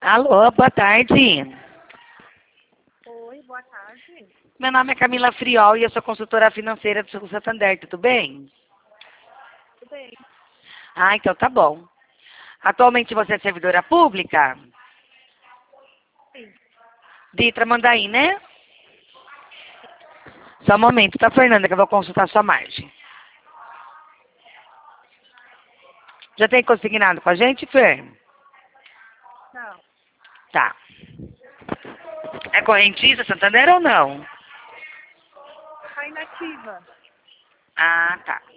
Alô, boa tarde. Oi, boa tarde. Meu nome é Camila Friol e eu sou consultora financeira do Banco Santander, tudo bem? Tudo bem? Ah, então tá bom. Atualmente você é servidora pública? Sim. De Tramandaí, né? Só um momento, tá, Fernanda, que eu vou consultar sua margem. Já tem consignado com a gente, Fer? Não. Tá. É correntista Santander ou não? Tá inativa. Ah, tá.